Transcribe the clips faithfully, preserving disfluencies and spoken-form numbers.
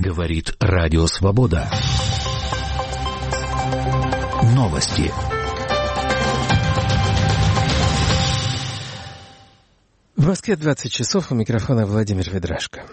Говорит Радио Свобода. Новости. В Москве двадцать часов, у микрофона Владимир Ведрашко.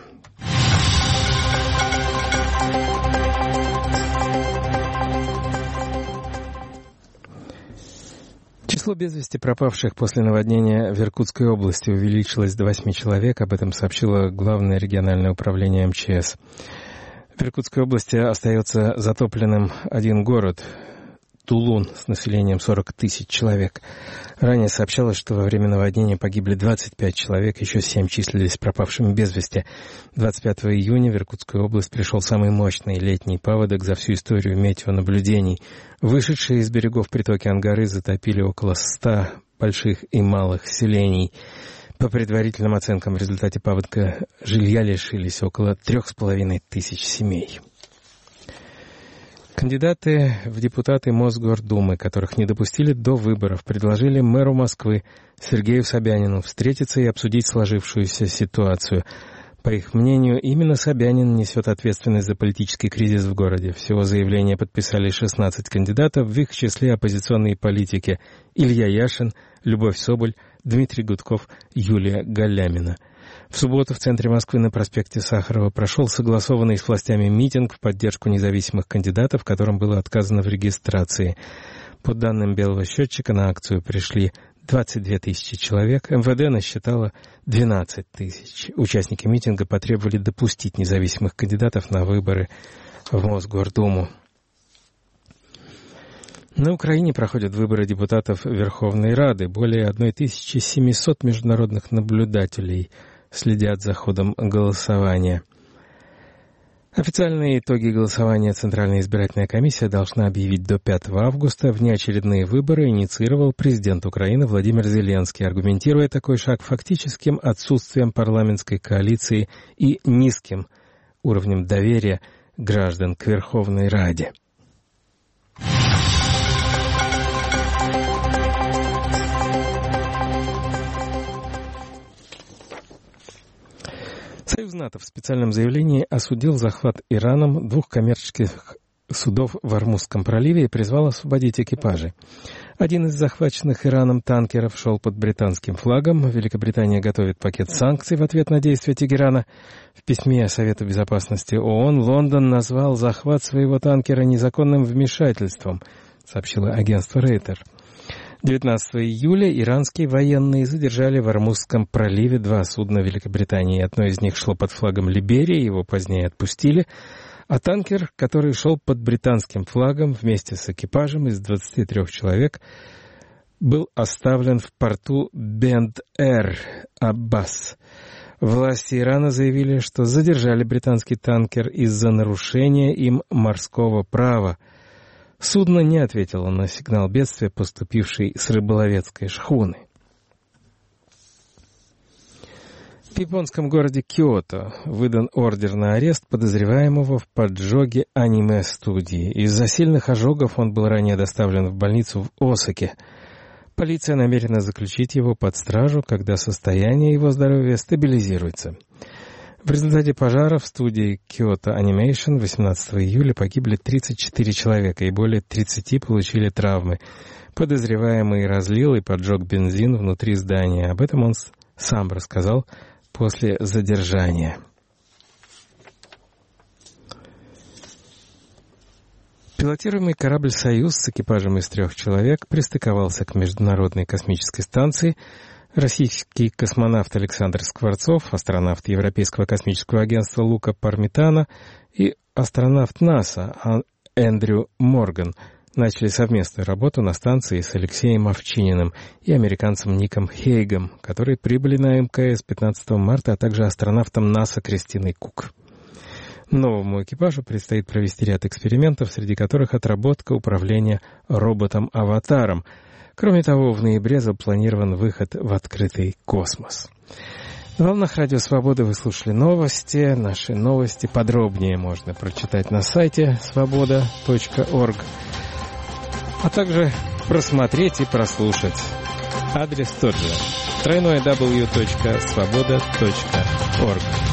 Число без вести пропавших после наводнения в Иркутской области увеличилось до восьми человек. Об этом сообщило Главное региональное управление эм че эс. В Иркутской области остается затопленным один город – Тулун с населением сорок тысяч человек. Ранее сообщалось, что во время наводнения погибли двадцать пять человек, еще семь числились пропавшими без вести. двадцать пятого июня в Иркутскую область пришел самый мощный летний паводок за всю историю метеонаблюдений. Вышедшие из берегов притоки Ангары затопили около ста больших и малых селений. По предварительным оценкам, в результате паводка жилья лишились около трех с половиной тысяч семей. Кандидаты в депутаты Мосгордумы, которых не допустили до выборов, предложили мэру Москвы Сергею Собянину встретиться и обсудить сложившуюся ситуацию. По их мнению, именно Собянин несет ответственность за политический кризис в городе. Всего заявление подписали шестнадцать кандидатов, в их числе оппозиционные политики Илья Яшин, Любовь Соболь, Дмитрий Гудков, Юлия Галямина. В субботу в центре Москвы на проспекте Сахарова прошел согласованный с властями митинг в поддержку независимых кандидатов, которым было отказано в регистрации. По данным Белого счетчика, на акцию пришли двадцать две тысячи человек, эм вэ дэ насчитало двенадцать тысяч. Участники митинга потребовали допустить независимых кандидатов на выборы в Мосгордуму. На Украине проходят выборы депутатов Верховной Рады. Более тысяча семьсот международных наблюдателей следят за ходом голосования. Официальные итоги голосования Центральная избирательная комиссия должна объявить до пятого августа. Внеочередные выборы инициировал президент Украины Владимир Зеленский, аргументируя такой шаг фактическим отсутствием парламентской коалиции и низким уровнем доверия граждан к Верховной Раде. Союз НАТО в специальном заявлении осудил захват Ираном двух коммерческих судов в Ормузском проливе и призвал освободить экипажи. Один из захваченных Ираном танкеров шел под британским флагом. Великобритания готовит пакет санкций в ответ на действия Тегерана. В письме Совету безопасности ООН Лондон назвал захват своего танкера незаконным вмешательством, сообщило агентство Рейтер. девятнадцатого июля иранские военные задержали в Ормузском проливе два судна Великобритании. Одно из них шло под флагом Либерии, его позднее отпустили. А танкер, который шел под британским флагом вместе с экипажем из двадцати трёх человек, был оставлен в порту Бенд-эр-Аббас. Власти Ирана заявили, что задержали британский танкер из-за нарушения им морского права. Судно не ответило на сигнал бедствия, поступивший с рыболовецкой шхуны. В японском городе Киото выдан ордер на арест подозреваемого в поджоге аниме-студии. Из-за сильных ожогов он был ранее доставлен в больницу в Осаке. Полиция намерена заключить его под стражу, когда состояние его здоровья стабилизируется. В результате пожара в студии Kyoto Animation восемнадцатого июля погибли тридцать четыре человека и более тридцати получили травмы. Подозреваемый разлил и поджег бензин внутри здания. Об этом он сам рассказал после задержания. Пилотируемый корабль «Союз» с экипажем из трех человек пристыковался к Международной космической станции. Российский космонавт Александр Скворцов, астронавт Европейского космического агентства Лука Пармитано и астронавт НАСА Эндрю Морган начали совместную работу на станции с Алексеем Овчининым и американцем Ником Хейгом, которые прибыли на эм ка эс пятнадцатого марта, а также астронавтом НАСА Кристиной Кук. Новому экипажу предстоит провести ряд экспериментов, среди которых отработка управления роботом-аватаром. Кроме того, в ноябре запланирован выход в открытый космос. На волнах Радио Свобода вы слушали новости. Наши новости подробнее можно прочитать на сайте свобода точка орг, а также просмотреть и прослушать. Адрес тот же: дабл ю дабл ю дабл ю точка свобода точка орг.